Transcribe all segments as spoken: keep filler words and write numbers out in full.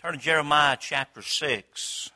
Turn to Jeremiah chapter six.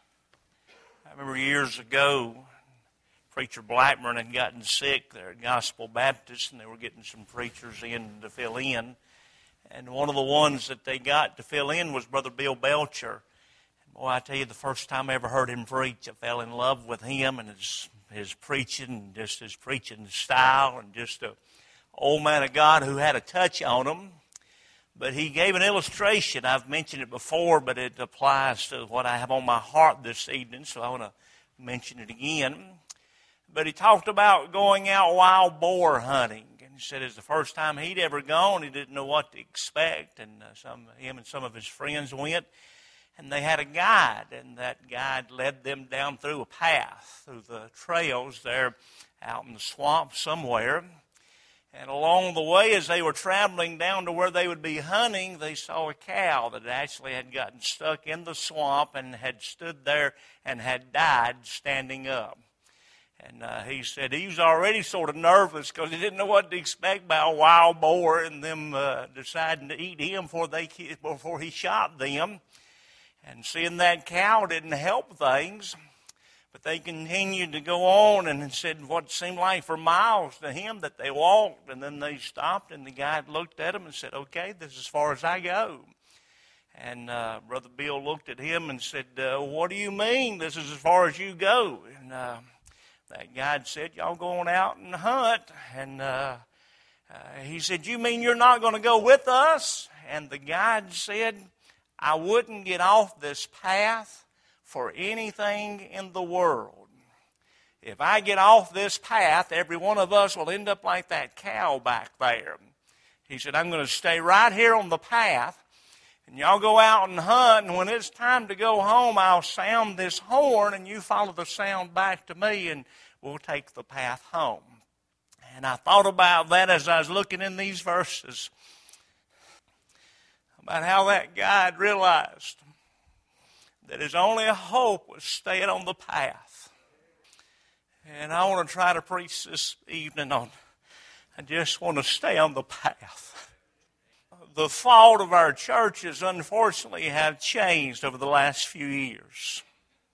I remember years ago, Preacher Blackburn had gotten sick there at Gospel Baptist, and they were getting some preachers in to fill in. And one of the ones that they got to fill in was Brother Bill Belcher. And boy, I tell you, the first time I ever heard him preach, I fell in love with him and his his preaching, just his preaching style, and just a old man of God who had a touch on him. But he gave an illustration. I've mentioned it before, but it applies to what I have on my heart this evening, so I want to mention it again. But he talked about going out wild boar hunting. And he said it's the first time he'd ever gone. He didn't know what to expect. And uh, some him and some of his friends went, and they had a guide. And that guide led them down through a path, through the trails there out in the swamp somewhere. And along the way, as they were traveling down to where they would be hunting, they saw a cow that actually had gotten stuck in the swamp and had stood there and had died standing up. And uh, he said he was already sort of nervous because he didn't know what to expect by a wild boar and them uh, deciding to eat him before, they, before he shot them. And seeing that cow didn't help things. But they continued to go on, and it said what seemed like for miles to him that they walked, and then they stopped, and the guide looked at him and said, okay, this is as far as I go. And uh, Brother Bill looked at him and said, uh, what do you mean this is as far as you go? And uh, that guide said, y'all going out and hunt. And uh, uh, he said, you mean you're not going to go with us? And the guide said, I wouldn't get off this path for anything in the world. If I get off this path, every one of us will end up like that cow back there. He said, I'm going to stay right here on the path, and y'all go out and hunt, and when it's time to go home, I'll sound this horn, and you follow the sound back to me, and we'll take the path home. And I thought about that as I was looking in these verses, about how that guide realized that his only hope was staying on the path. And I want to try to preach this evening on, I just want to stay on the path. The fault of our churches, unfortunately, have changed over the last few years.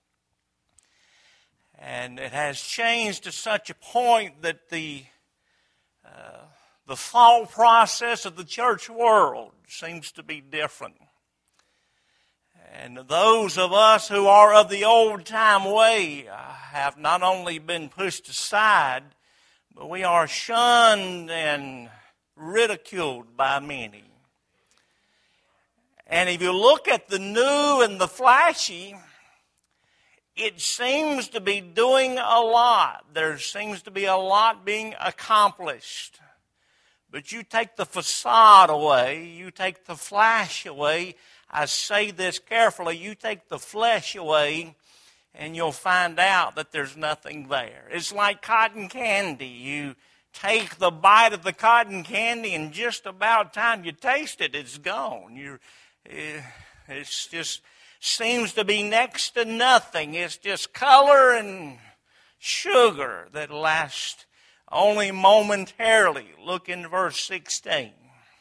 And it has changed to such a point that the, uh, the thought process of the church world seems to be different. And those of us who are of the old-time way have not only been pushed aside, but we are shunned and ridiculed by many. And if you look at the new and the flashy, it seems to be doing a lot. There seems to be a lot being accomplished. But you take the facade away, you take the flash away. I say this carefully, you take the flesh away and you'll find out that there's nothing there. It's like cotton candy. You take the bite of the cotton candy and just about time you taste it, it's gone. You're, it just seems to be next to nothing. It's just color and sugar that lasts only momentarily. Look in verse sixteen.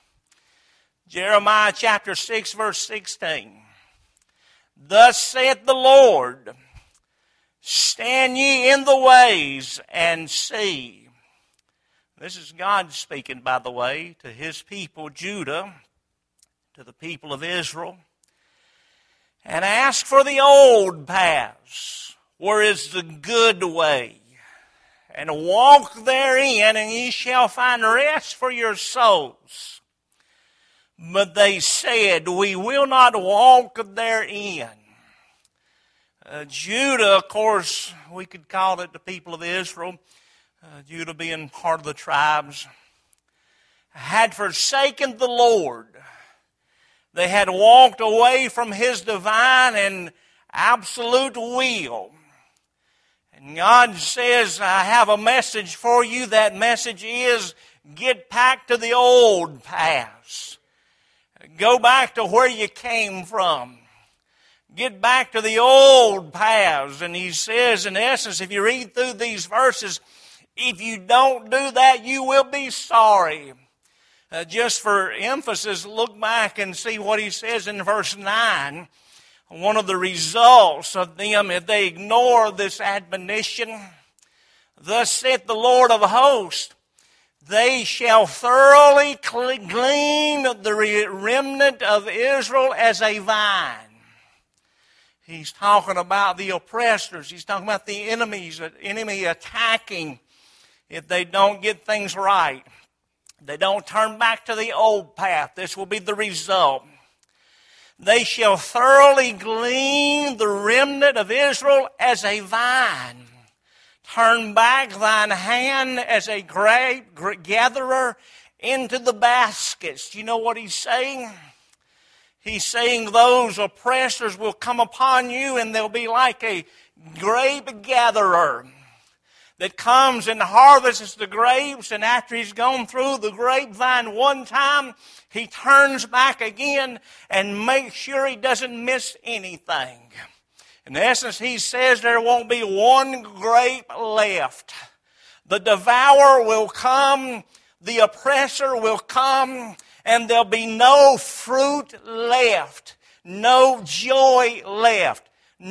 Jeremiah chapter six, verse sixteen. Thus saith the Lord, stand ye in the ways and see. This is God speaking, by the way, to his people, Judah, to the people of Israel. And ask for the old paths, where is the good way. And walk therein, and ye shall find rest for your souls. But they said, we will not walk therein. Uh, Judah, of course, we could call it the people of Israel, uh, Judah being part of the tribes, had forsaken the Lord. They had walked away from his divine and absolute will. And God says, I have a message for you. That message is, get back to the old paths. Go back to where you came from. Get back to the old paths. And he says, in essence, if you read through these verses, if you don't do that, you will be sorry. Uh, just for emphasis, look back and see what he says in verse nine. One of the results of them, if they ignore this admonition, thus saith the Lord of hosts, they shall thoroughly glean the remnant of Israel as a vine. He's talking about the oppressors. He's talking about the enemies, the enemy attacking if they don't get things right. They don't turn back to the old path. This will be the result. They shall thoroughly glean the remnant of Israel as a vine. Turn back thine hand as a grape gatherer into the baskets. You know what he's saying? He's saying those oppressors will come upon you and they'll be like a grape gatherer that comes and harvests the grapes, and after he's gone through the grapevine one time, he turns back again and makes sure he doesn't miss anything. In essence, he says there won't be one grape left. The devourer will come, the oppressor will come, and there'll be no fruit left, no joy left,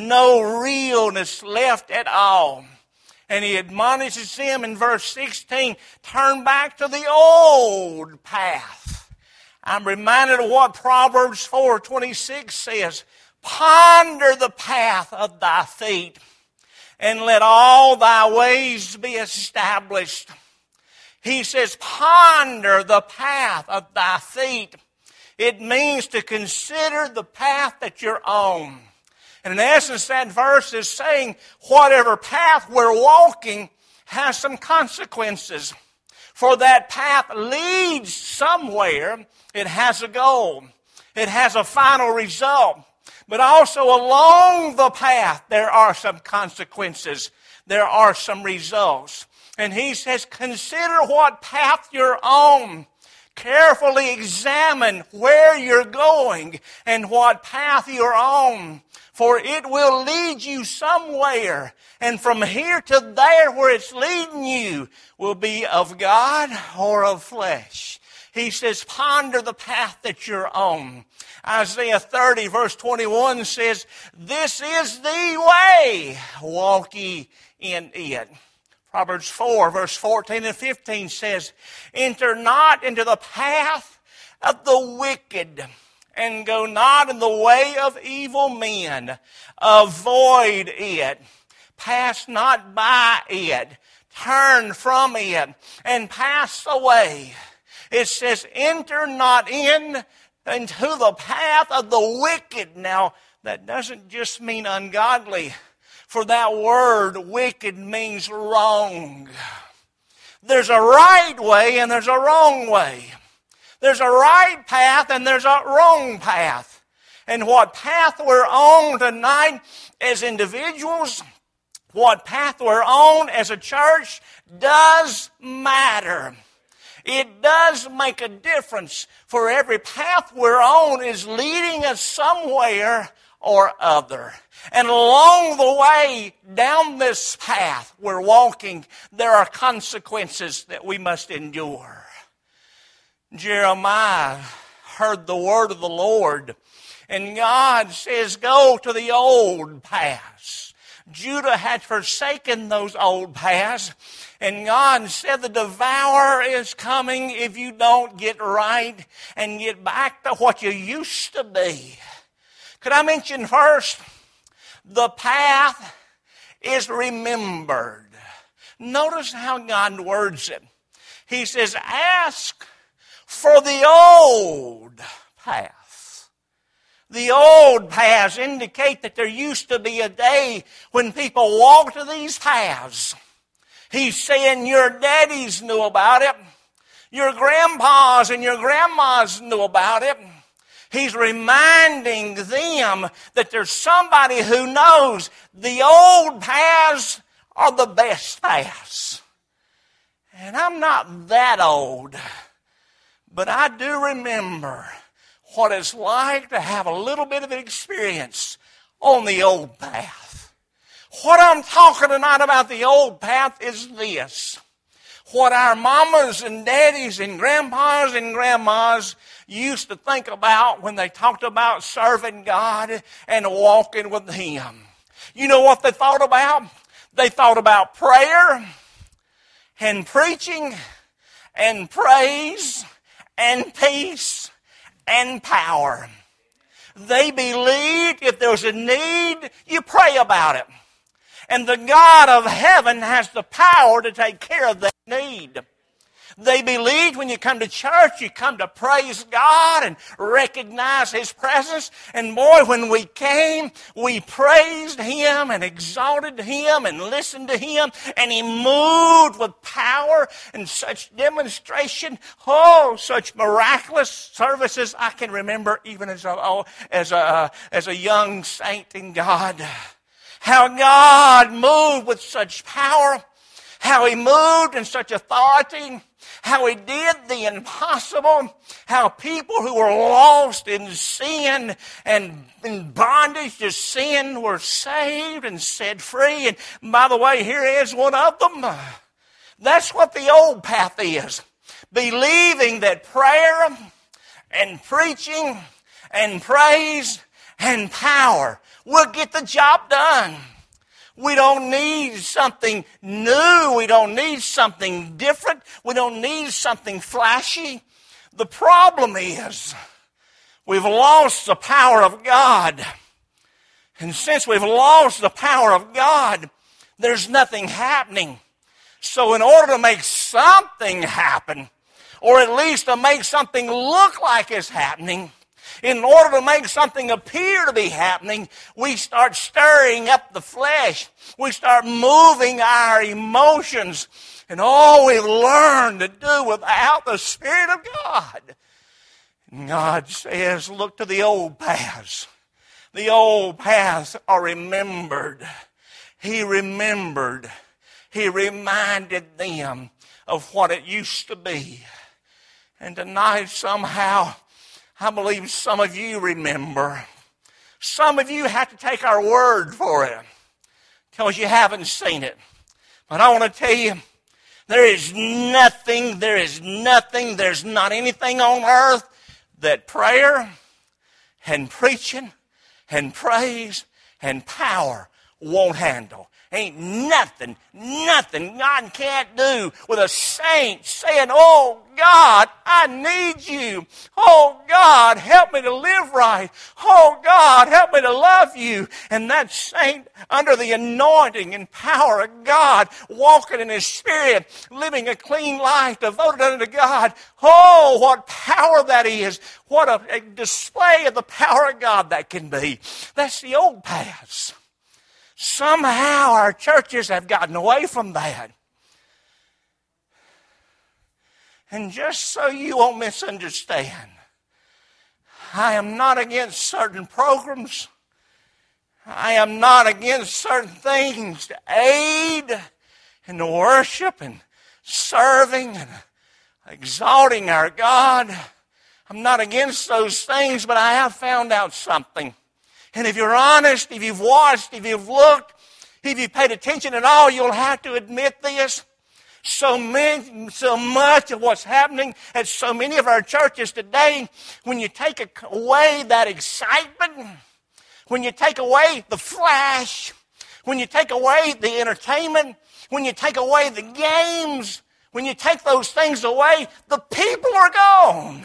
no realness left at all. And he admonishes them in verse sixteen, turn back to the old path. I'm reminded of what Proverbs four twenty-six says, ponder the path of thy feet, and let all thy ways be established. He says, ponder the path of thy feet. It means to consider the path that you're on. And in essence, that verse is saying whatever path we're walking has some consequences. For that path leads somewhere. It has a goal. It has a final result. But also along the path, there are some consequences. There are some results. And he says, consider what path you're on. Carefully examine where you're going and what path you're on. For it will lead you somewhere. And from here to there where it's leading you will be of God or of flesh. He says, ponder the path that you're on. Isaiah thirty verse twenty-one says, this is the way, walk ye in it. Proverbs four verse fourteen and fifteen says, enter not into the path of the wicked, and go not in the way of evil men. Avoid it. Pass not by it. Turn from it and pass away. It says, enter not in into the path of the wicked. Now, that doesn't just mean ungodly. For that word, wicked, means wrong. There's a right way and there's a wrong way. There's a right path and there's a wrong path. And what path we're on tonight as individuals, what path we're on as a church, does matter. It does make a difference, for every path we're on is leading us somewhere or other. And along the way down this path we're walking, there are consequences that we must endure. Jeremiah heard the word of the Lord, and God says, go to the old paths. Judah had forsaken those old paths, and God said the devourer is coming if you don't get right and get back to what you used to be. Could I mention first, the path is remembered. Notice how God words it. He says, ask for the old path. The old paths indicate that there used to be a day when people walked these paths. He's saying your daddies knew about it. Your grandpas and your grandmas knew about it. He's reminding them that there's somebody who knows the old paths are the best paths. And I'm not that old, but I do remember what it's like to have a little bit of experience on the old path. What I'm talking tonight about the old path is this. What our mamas and daddies and grandpas and grandmas used to think about when they talked about serving God and walking with Him. You know what they thought about? They thought about prayer and preaching and praise and peace and power. They believed if there was a need, you pray about it. And the God of heaven has the power to take care of that need. They believed when you come to church, you come to praise God and recognize His presence. And boy, when we came, we praised Him and exalted Him and listened to Him. And He moved with power and such demonstration. Oh, such miraculous services I can remember even as a, oh, as a, as a young saint in God. How God moved with such power. How He moved in such authority. How He did the impossible. How people who were lost in sin and in bondage to sin were saved and set free. And by the way, here is one of them. That's what the old path is. Believing that prayer and preaching and praise and power will get the job done. We don't need something new. We don't need something different. We don't need something flashy. The problem is we've lost the power of God. And since we've lost the power of God, there's nothing happening. So in order to make something happen, or at least to make something look like it's happening, in order to make something appear to be happening, we start stirring up the flesh. We start moving our emotions. And all we've learned to do without the Spirit of God. And God says, look to the old paths. The old paths are remembered. He remembered. He reminded them of what it used to be. And tonight somehow, I believe some of you remember. Some of you have to take our word for it because you haven't seen it. But I want to tell you, there is nothing, there is nothing, there's not anything on earth that prayer and preaching and praise and power won't handle. Ain't nothing, nothing God can't do with a saint saying, oh God, I need you. Oh God, help me to live right. Oh God, help me to love you. And that saint under the anointing and power of God, walking in His Spirit, living a clean life, devoted unto God. Oh, what power that is. What a, a display of the power of God that can be. That's the old paths. Somehow our churches have gotten away from that. And just so you won't misunderstand, I am not against certain programs. I am not against certain things to aid in the worship and serving and exalting our God. I'm not against those things, but I have found out something. And if you're honest, if you've watched, if you've looked, if you've paid attention at all, you'll have to admit this. So many, so much of what's happening at so many of our churches today, when you take away that excitement, when you take away the flash, when you take away the entertainment, when you take away the games, when you take those things away, the people are gone.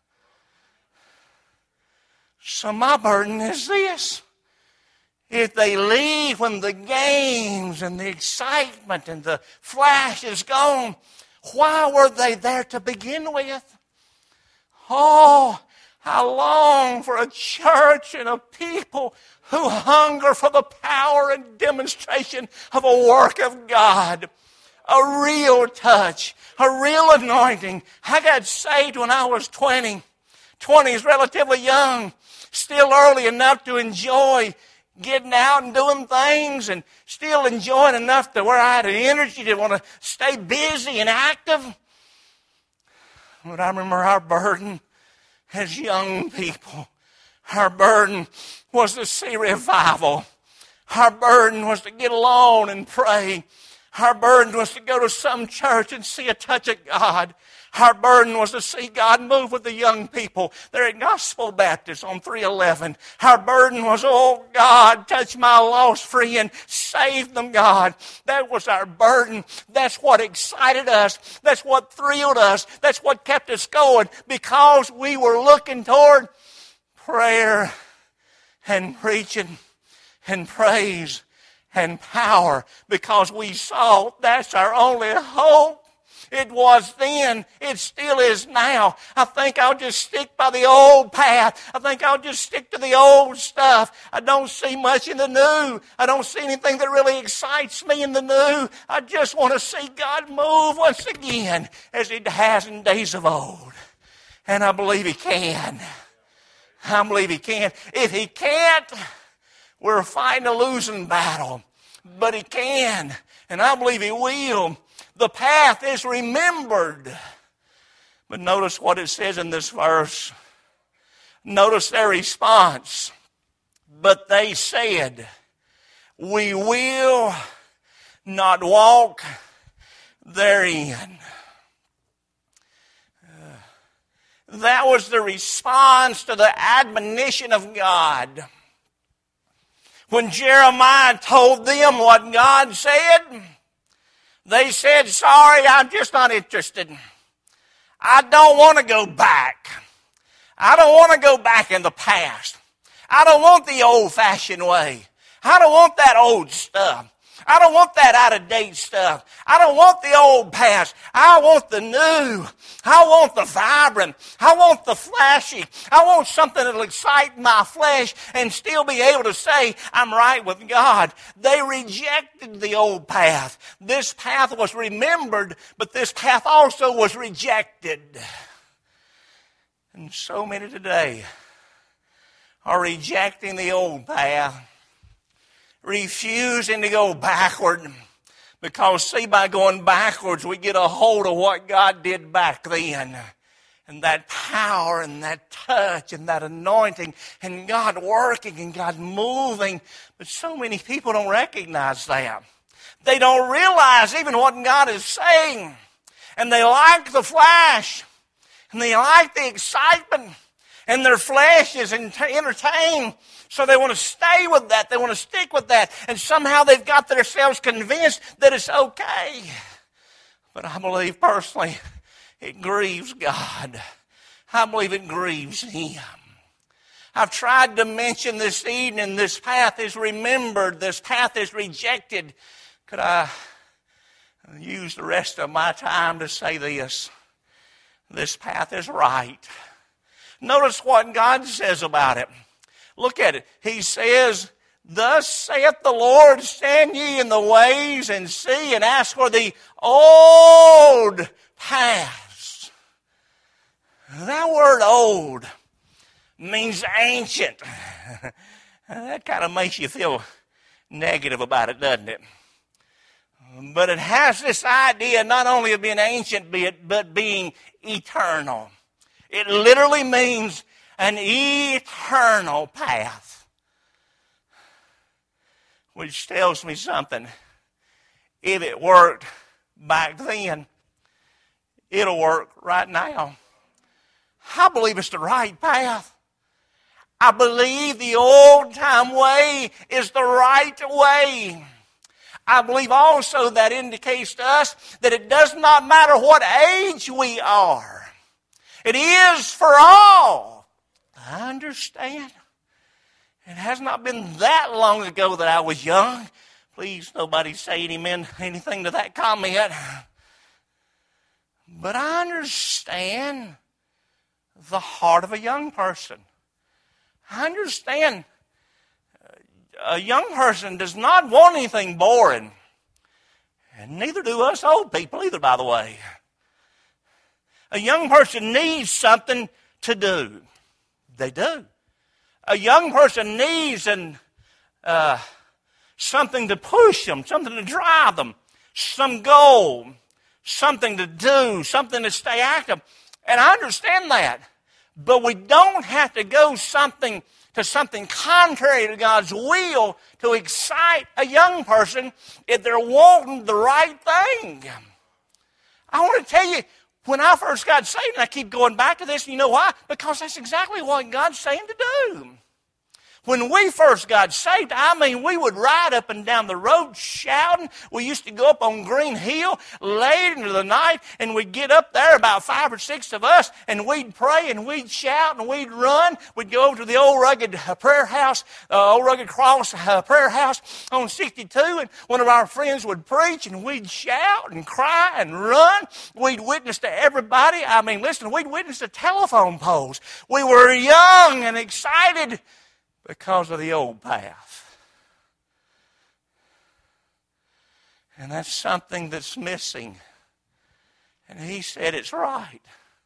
So my burden is this. If they leave when the games and the excitement and the flash is gone, why were they there to begin with? Oh, I long for a church and a people who hunger for the power and demonstration of a work of God. A real touch, a real anointing. I got saved when I was twenty. twenty is relatively young. Still early enough to enjoy getting out and doing things, and still enjoying enough to where I had an energy to want to stay busy and active. But I remember our burden as young people, our burden was to see revival. Our burden was to get alone and pray. Our burden was to go to some church and see a touch of God. Our burden was to see God move with the young people there at Gospel Baptist on three eleven. Our burden was, oh God, touch my lost friend. Save them, God. That was our burden. That's what excited us. That's what thrilled us. That's what kept us going, because we were looking toward prayer and preaching and praise and power, because we saw that's our only hope. It was then. It still is now. I think I'll just stick by the old path. I think I'll just stick to the old stuff. I don't see much in the new. I don't see anything that really excites me in the new. I just want to see God move once again as He has in days of old. And I believe He can. I believe He can. If He can't, we're fighting a losing battle. But He can. And I believe He will. The path is remembered. But notice what it says in this verse. Notice their response. But they said, we will not walk therein. That was the response to the admonition of God. When Jeremiah told them what God said, they said, sorry, I'm just not interested. I don't want to go back. I don't want to go back in the past. I don't want the old-fashioned way. I don't want that old stuff. I don't want that out-of-date stuff. I don't want the old past. I want the new. I want the vibrant. I want the flashy. I want something that will excite my flesh and still be able to say, I'm right with God. They rejected the old path. This path was remembered, but this path also was rejected. And so many today are rejecting the old path, refusing to go backward, because, see, by going backwards, we get a hold of what God did back then. And that power and that touch and that anointing and God working and God moving. But so many people don't recognize that. They don't realize even what God is saying. And they like the flash. And they like the excitement. And their flesh is entertained. So they want to stay with that. They want to stick with that. And somehow they've got themselves convinced that it's okay. But I believe personally it grieves God. I believe it grieves Him. I've tried to mention this evening, this path is remembered. This path is rejected. Could I use the rest of my time to say this? This path is right. Notice what God says about it. Look at it. He says, thus saith the Lord, stand ye in the ways and see and ask for the old paths. That word old means ancient. That kind of makes you feel negative about it, doesn't it? But it has this idea not only of being ancient, but being eternal. It literally means an eternal path. Which tells me something. If it worked back then, it'll work right now. I believe it's the right path. I believe the old-time way is the right way. I believe also that indicates to us that it does not matter what age we are. It is for all. I understand. It has not been that long ago that I was young. Please, nobody say amen, anything to that comment. But I understand the heart of a young person. I understand a young person does not want anything boring. And neither do us old people either, by the way. A young person needs something to do. They do. A young person needs an, uh, something to push them, something to drive them, some goal, something to do, something to stay active. And I understand that. But we don't have to go something to something contrary to God's will to excite a young person if they're wanting the right thing. I want to tell you, When I first got saved, and I keep going back to this, and you know why? Because that's exactly what God's saying to do. When we first got saved, I mean, we would ride up and down the road shouting. We used to go up on Green Hill late into the night, and we'd get up there, about five or six of us, and we'd pray, and we'd shout, and we'd run. We'd go over to the old rugged uh, prayer house, uh, old rugged cross uh, prayer house on sixty-two, and one of our friends would preach, and we'd shout and cry and run. We'd witness to everybody. I mean, listen, we'd witness to telephone poles. We were young and excited because of the old path. And that's something that's missing. And he said it's right.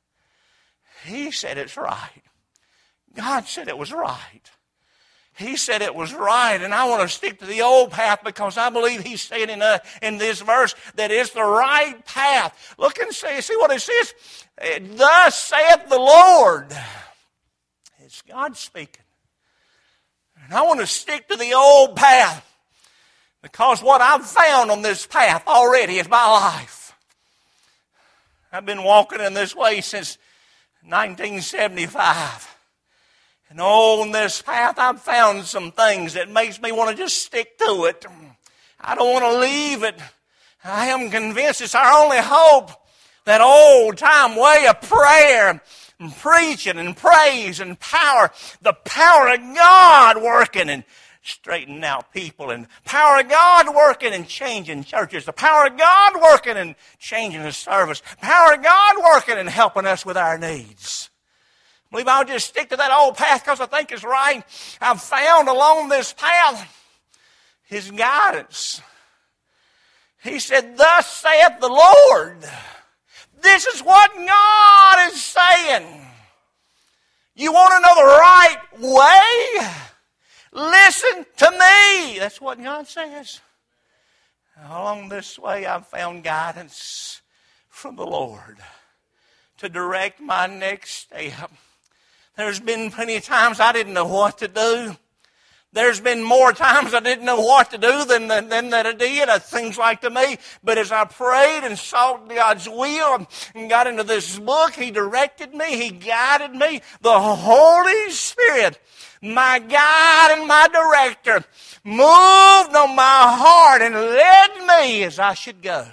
He said it's right. God said it was right. He said it was right, and I want to stick to the old path because I believe he's saying in, a, in this verse that it's the right path. Look and see, see what it says. Thus saith the Lord. It's God speaking. And I want to stick to the old path because what I've found on this path already is my life. I've been walking in this way since nineteen seventy-five. And on this path I've found some things that makes me want to just stick to it. I don't want to leave it. I am convinced it's our only hope. That old time way of prayer and preaching and praise and power, the power of God working and straightening out people, and power of God working and changing churches, the power of God working and changing the service, power of God working and helping us with our needs. I believe I'll just stick to that old path because I think it's right. I've found along this path his guidance. He said, thus saith the Lord. This is what God is saying. You want to know the right way? Listen to me. That's what God says. Along this way, I've found guidance from the Lord to direct my next step. There's been plenty of times I didn't know what to do. There's been more times I didn't know what to do than, than, than that I did, it seems like to me. But as I prayed and sought God's will and got into this book, He directed me, He guided me. The Holy Spirit, my guide and my director, moved on my heart and led me as I should go.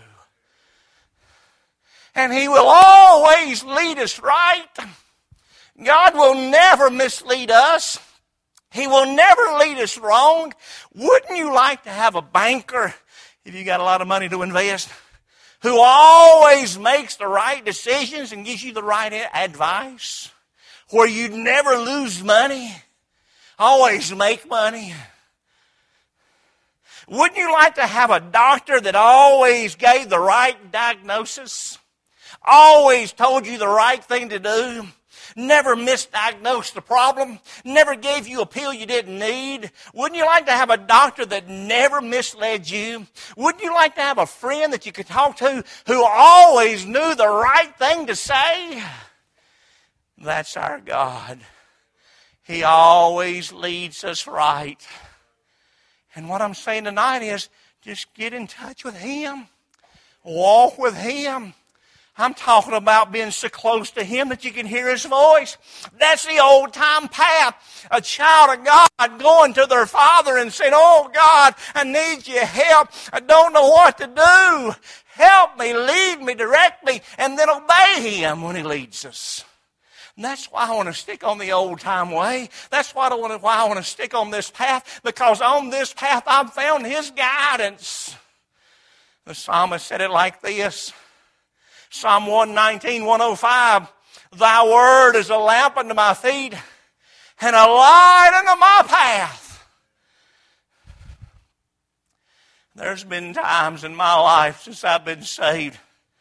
And He will always lead us right. God will never mislead us. He will never lead us wrong. Wouldn't you like to have a banker, if you got a lot of money to invest, who always makes the right decisions and gives you the right advice? Where you never lose money, always make money. Wouldn't you like to have a doctor that always gave the right diagnosis? Always told you the right thing to do? Never misdiagnosed the problem, never gave you a pill you didn't need? Wouldn't you like to have a doctor that never misled you? Wouldn't you like to have a friend that you could talk to who always knew the right thing to say? That's our God. He always leads us right. And what I'm saying tonight is just get in touch with Him. Walk with Him. I'm talking about being so close to Him that you can hear His voice. That's the old time path. A child of God going to their father and saying, oh God, I need your help. I don't know what to do. Help me, lead me, direct me, and then obey Him when He leads us. And that's why I want to stick on the old time way. That's why I want to, why I want to stick on this path, because on this path I've found His guidance. The psalmist said it like this. Psalm one nineteen, one oh five, Thy word is a lamp unto my feet and a light unto my path. There's been times in my life since I've been saved,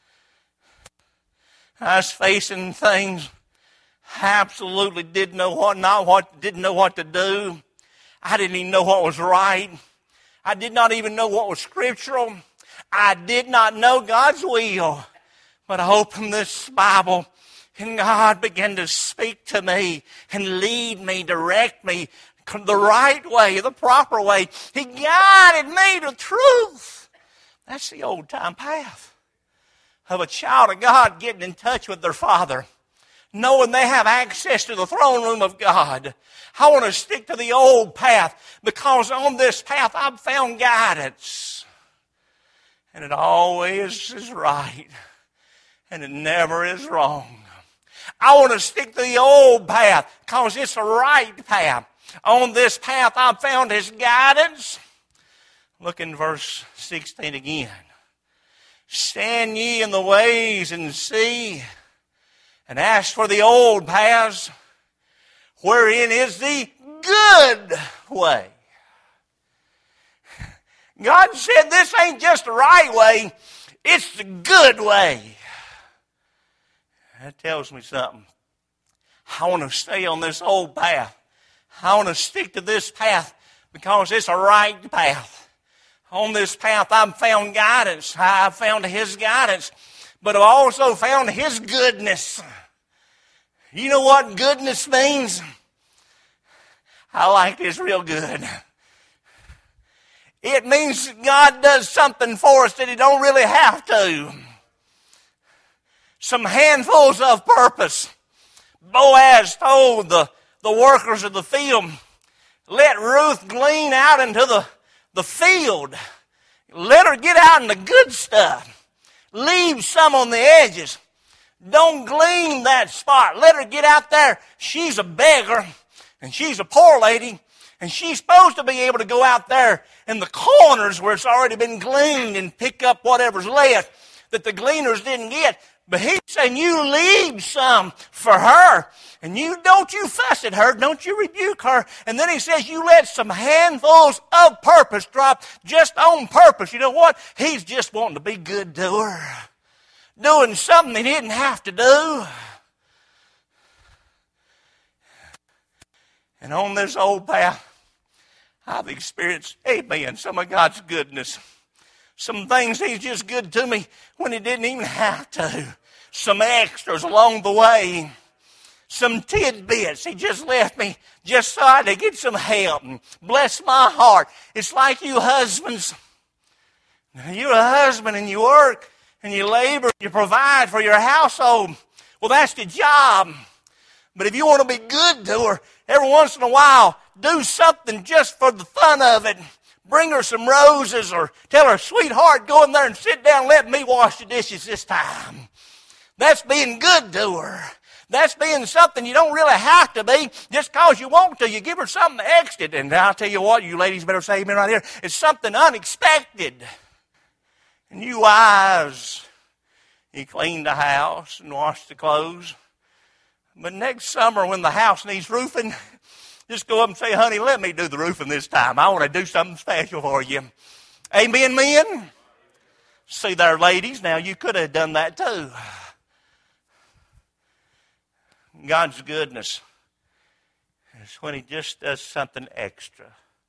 I was facing things I absolutely didn't know what, not what, didn't know what to do. I didn't even know what was right. I did not even know what was scriptural. I did not know God's will. But I opened this Bible and God began to speak to me and lead me, direct me the right way, the proper way. He guided me to truth. That's the old time path. of a child of God getting in touch with their Father, knowing they have access to the throne room of God. I want to stick to the old path because on this path I've found guidance. And it always is right. And it never is wrong. I want to stick to the old path because it's a right path. On this path I've found His guidance. Look in verse sixteen again. Stand ye in the ways and see, and ask for the old paths, wherein is the good way. God said this ain't just the right way, it's the good way. That tells me something. I want to stay on this old path. I want to stick to this path because it's a right path. On this path I've found guidance. I've found His guidance. But I've also found His goodness. You know what goodness means? I like this real good. It means God does something for us that He don't really have to. Some handfuls of purpose. Boaz told the, the workers of the field, let Ruth glean out into the, the field. Let her get out in the good stuff. Leave some on the edges. Don't glean that spot. Let her get out there. She's a beggar, and she's a poor lady, and she's supposed to be able to go out there in the corners where it's already been gleaned and pick up whatever's left that the gleaners didn't get. But He's saying, you leave some for her. And you don't you fuss at her. Don't you rebuke her. And then He says, you let some handfuls of purpose drop just on purpose. You know what? He's just wanting to be good to her. Doing something He didn't have to do. And on this old path, I've experienced, amen, some of God's goodness. Some things He's just good to me when He didn't even have to. Some extras along the way. Some tidbits. He just left me just so I could get some help. And bless my heart. It's like you husbands. You're a husband and you work and you labor and you provide for your household. Well, that's the job. But if you want to be good to her, every once in a while, do something just for the fun of it. Bring her some roses or tell her, sweetheart, go in there and sit down and let me wash the dishes this time. That's being good to her. That's being something you don't really have to be just because you want to. You give her something extra. And I'll tell you what, you ladies better say amen right here. It's something unexpected. And you wives, you clean the house and wash the clothes. But next summer when the house needs roofing, just go up and say, honey, let me do the roofing this time. I want to do something special for you. Amen, men? See there, ladies, now you could have done that too. God's goodness is when He just does something extra.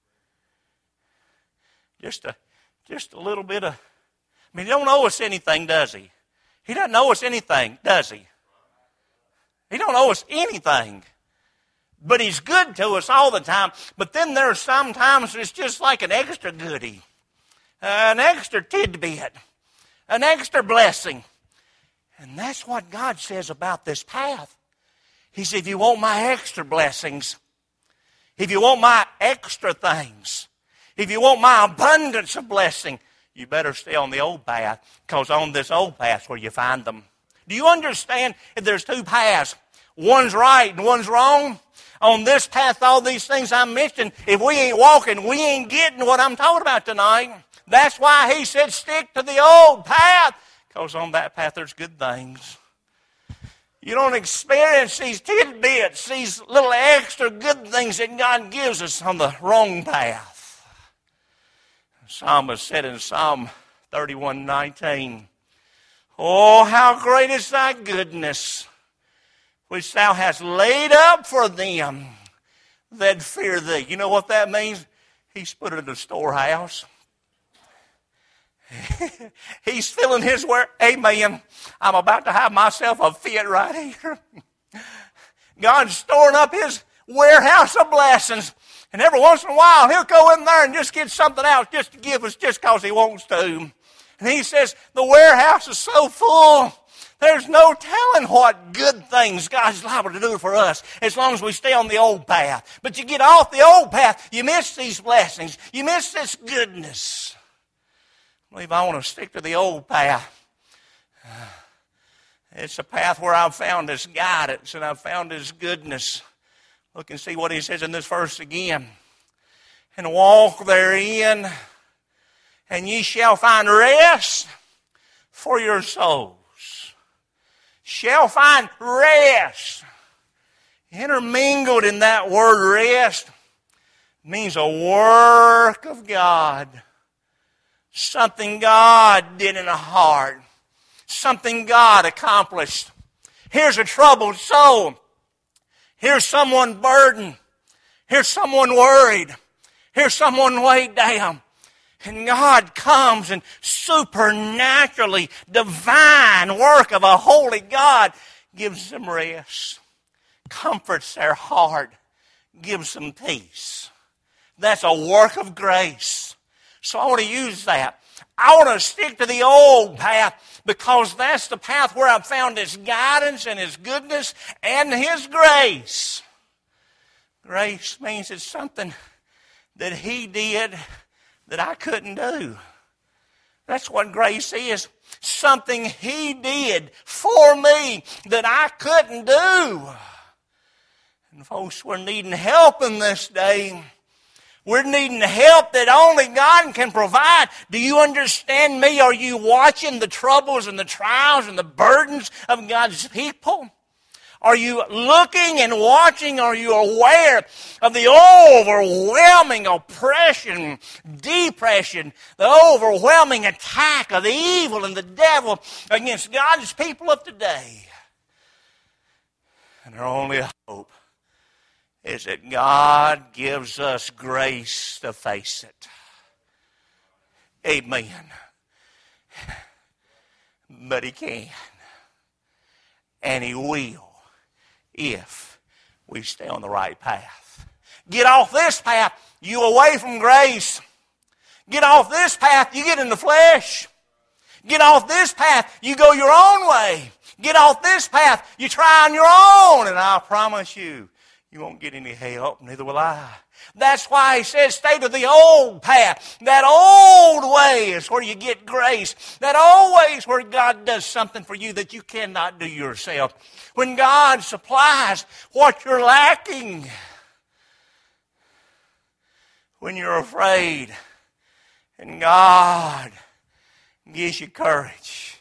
Just a, just a little bit of, I mean, He don't owe us anything, does He? He doesn't owe us anything, does He? He don't owe us anything. But He's good to us all the time. But then there's sometimes it's just like an extra goodie. Uh, an extra tidbit. An extra blessing. And that's what God says about this path. He said, if you want my extra blessings, if you want my extra things, if you want my abundance of blessing, you better stay on the old path, because on this old path where you find them. Do you understand if there's two paths, one's right and one's wrong? On this path, all these things I mentioned, if we ain't walking, we ain't getting what I'm talking about tonight. That's why He said stick to the old path, because on that path there's good things. You don't experience these tidbits, these little extra good things that God gives us on the wrong path. The psalmist said in Psalm thirty-one nineteen, oh, how great is thy goodness, which thou hast laid up for them that fear thee. You know what that means? He's put it in the storehouse. He's filling His work. Amen. I'm about to have myself a fit right here. God's storing up His warehouse of blessings. And every once in a while, He'll go in there and just get something else just to give us just because He wants to. And he says, the warehouse is so full, there's no telling what good things God's liable to do for us as long as we stay on the old path. But you get off the old path, you miss these blessings. You miss this goodness. I believe I want to stick to the old path. It's a path where I've found His guidance and I've found His goodness. Look and see what He says in this verse again. And walk therein, and ye shall find rest for your souls. Shall find rest. Intermingled in that word rest means a work of God. Something God did in a heart. Something God accomplished. Here's a troubled soul. Here's someone burdened. Here's someone worried. Here's someone weighed down. And God comes and supernaturally, divine work of a holy God gives them rest, comforts their heart, gives them peace. That's a work of grace. So I want to use that. I want to stick to the old path because that's the path where I've found His guidance and His goodness and His grace. Grace means it's something that He did that I couldn't do. That's what grace is. Something He did for me that I couldn't do. And folks, we're needing help in this day. We're needing help that only God can provide. Do you understand me? Are you watching the troubles and the trials and the burdens of God's people? Are you looking and watching? Are you aware of the overwhelming oppression, depression, the overwhelming attack of the evil and the devil against God's people of today? And our only hope is that God gives us grace to face it. Amen. But He can. And He will. If we stay on the right path. Get off this path, you away from grace. Get off this path, you get in the flesh. Get off this path, you go your own way. Get off this path, you try on your own. And I promise you, you won't get any help, neither will I. That's why He says stay to the old path. That old way is where you get grace. That old way is where God does something for you that you cannot do yourself. When God supplies what you're lacking. When you're afraid. And God gives you courage.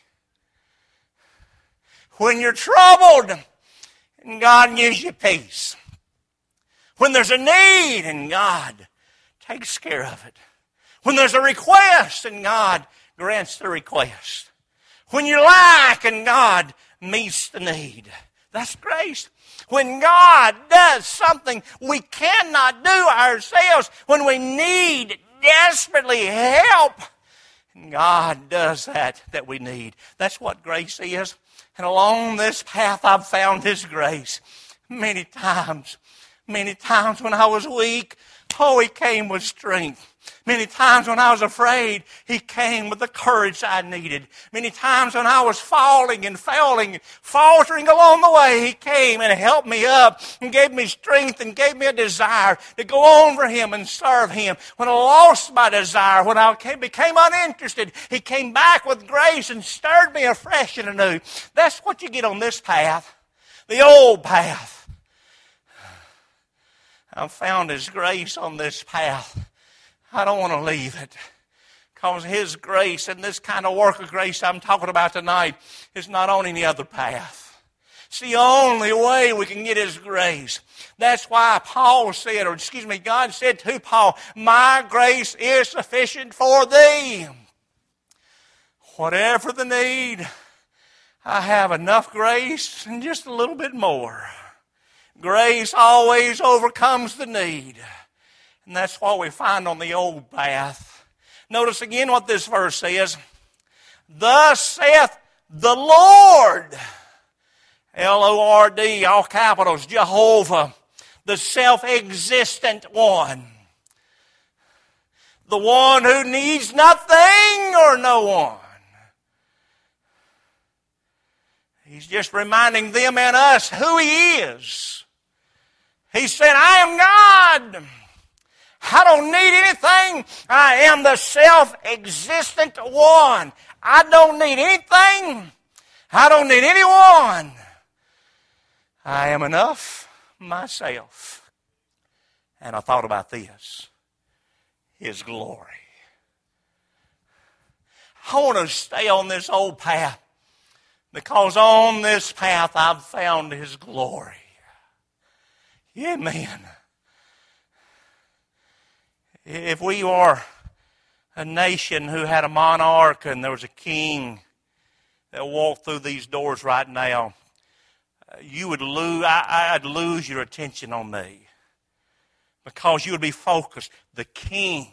When you're troubled. And God gives you peace. When there's a need and God takes care of it. When there's a request and God grants the request. When you lack and God meets the need. That's grace. When God does something we cannot do ourselves. When we need desperately help. And God does that that we need. That's what grace is. And along this path I've found His grace many times. Many times when I was weak, oh, He came with strength. Many times when I was afraid, He came with the courage I needed. Many times when I was falling and failing, faltering along the way, He came and helped me up and gave me strength and gave me a desire to go on for Him and serve Him. When I lost my desire, when I became uninterested, He came back with grace and stirred me afresh and anew. That's what you get on this path, the old path. I've found His grace on this path. I don't want to leave it. Because His grace and this kind of work of grace I'm talking about tonight is not on any other path. It's the only way we can get His grace. That's why Paul said, or excuse me, God said to Paul, my grace is sufficient for thee. Whatever the need, I have enough grace and just a little bit more. Grace always overcomes the need. And that's what we find on the old path. Notice again what this verse says. Thus saith the Lord. L O R D, all capitals, Jehovah, the self-existent one. The one who needs nothing or no one. He's just reminding them and us who He is. He said, I am God. I don't need anything. I am the self-existent one. I don't need anything. I don't need anyone. I am enough myself. And I thought about this. His glory. I want to stay on this old path because on this path I've found His glory. Amen. If we are a nation who had a monarch and there was a king that walked through these doors right now, you would lose, I, I'd lose your attention on me because you would be focused. The king,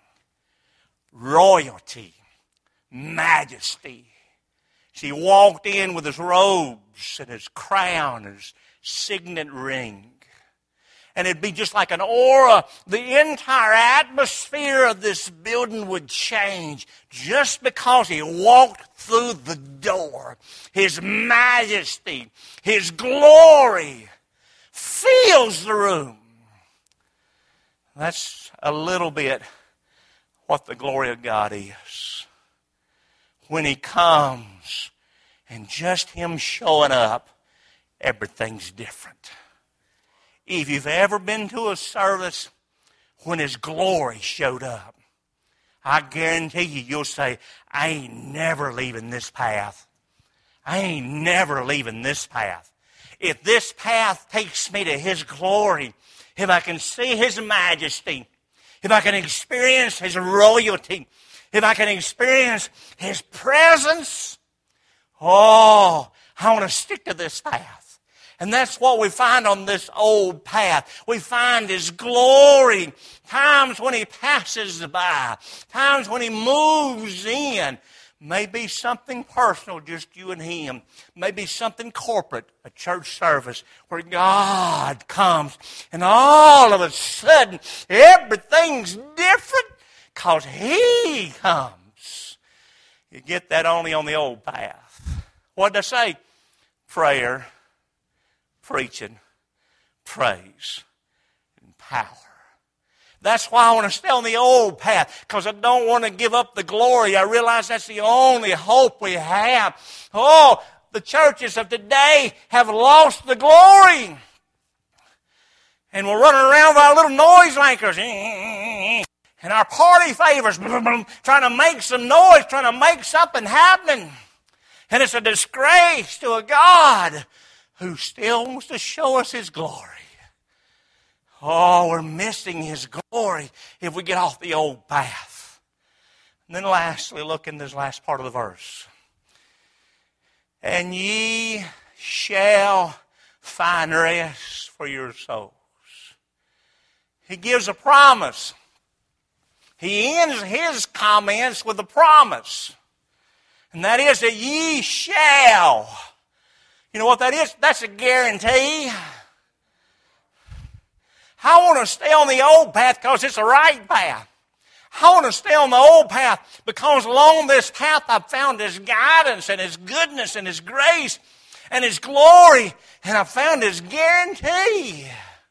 royalty, majesty. He walked in with his robes and his crown and his signet ring. And it'd be just like an aura. The entire atmosphere of this building would change just because he walked through the door. His majesty, His glory fills the room. That's a little bit what the glory of God is. When He comes and just Him showing up, everything's different. If you've ever been to a service when His glory showed up, I guarantee you, you'll say, I ain't never leaving this path. I ain't never leaving this path. If this path takes me to His glory, if I can see His majesty, if I can experience His royalty, if I can experience His presence, oh, I want to stick to this path. And that's what we find on this old path. We find His glory. Times when He passes by. Times when He moves in. Maybe something personal, just you and Him. Maybe something corporate, a church service where God comes and all of a sudden everything's different because He comes. You get that only on the old path. What did I say? Prayer, preaching, praise, and power. That's why I want to stay on the old path, because I don't want to give up the glory. I realize that's the only hope we have. Oh, the churches of today have lost the glory. And we're running around with our little noise makers and our party favors, trying to make some noise, trying to make something happen. And it's a disgrace to a God who still wants to show us His glory. Oh, we're missing His glory if we get off the old path. And then lastly, look in this last part of the verse. And ye shall find rest for your souls. He gives a promise. He ends his comments with a promise. And that is that ye shall. You know what that is? That's a guarantee. I want to stay on the old path because it's the right path. I want to stay on the old path because along this path I've found His guidance and His goodness and His grace and His glory, and I've found His guarantee.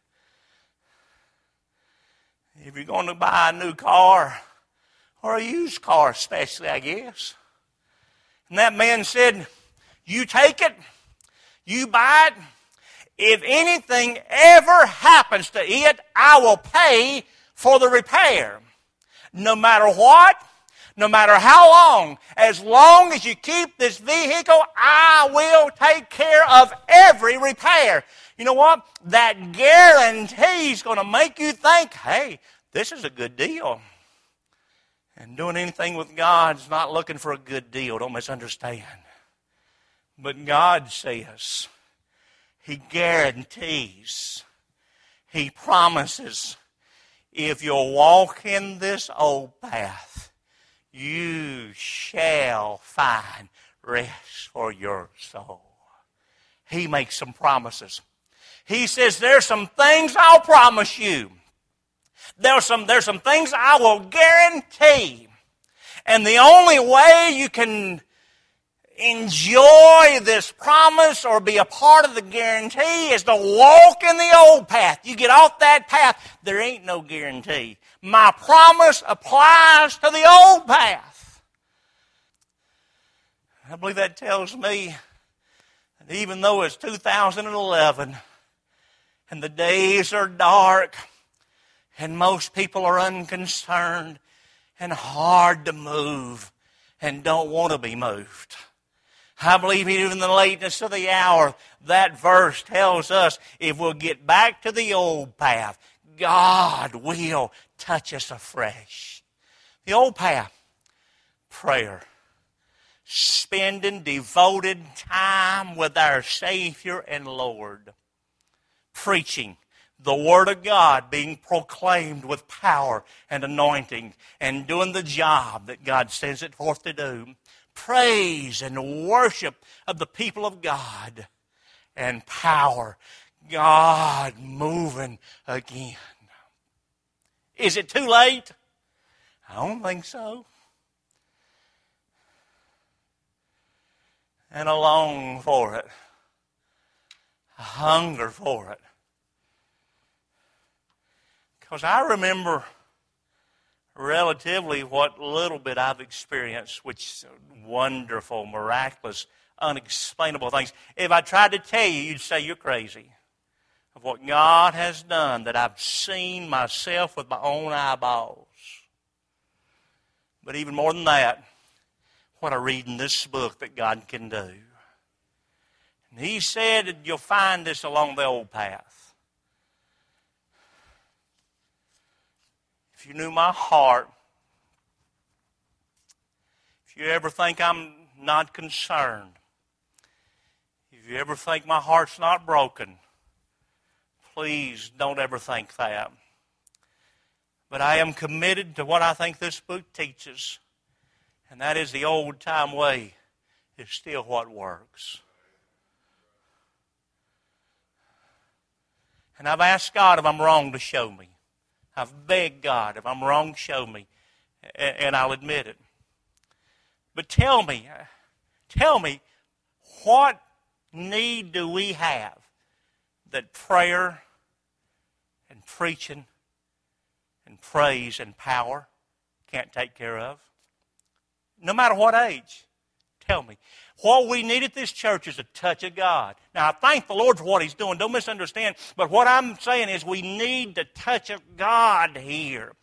If you're going to buy a new car, or a used car especially, I guess, and that man said, you take it, you buy it, if anything ever happens to it, I will pay for the repair. No matter what, no matter how long, as long as you keep this vehicle, I will take care of every repair. You know what? That guarantee is going to make you think, hey, this is a good deal. And doing anything with God is not looking for a good deal. Don't misunderstand. But God says, He guarantees, He promises, if you'll walk in this old path, you shall find rest for your soul. He makes some promises. He says, there's some things I'll promise you. There's some, there's some things I will guarantee. And the only way you can enjoy this promise or be a part of the guarantee is to walk in the old path. You get off that path, there ain't no guarantee. My promise applies to the old path. I believe that tells me that even though it's two thousand eleven and the days are dark and most people are unconcerned and hard to move and don't want to be moved, I believe even in the lateness of the hour, that verse tells us if we'll get back to the old path, God will touch us afresh. The old path, prayer. Spending devoted time with our Savior and Lord. Preaching the Word of God, being proclaimed with power and anointing, and doing the job that God sends it forth to do. Praise and worship of the people of God, and power. God moving again. Is it too late? I don't think so. And a long for it. A hunger for it. Because I remember relatively what little bit I've experienced, which wonderful, miraculous, unexplainable things. If I tried to tell you, you'd say you're crazy. Of what God has done that I've seen myself with my own eyeballs. But even more than that, what I read in this book that God can do. And He said that you'll find this along the old path. If you knew my heart, if you ever think I'm not concerned, if you ever think my heart's not broken, please don't ever think that. But I am committed to what I think this book teaches. And that is the old-time way is still what works. And I've asked God if I'm wrong to show me. I've begged God if I'm wrong, show me. And I'll admit it. But tell me, tell me, what need do we have that prayer and preaching and praise and power can't take care of? No matter what age, tell me. What we need at this church is a touch of God. Now, I thank the Lord for what He's doing. Don't misunderstand. But what I'm saying is we need the touch of God here.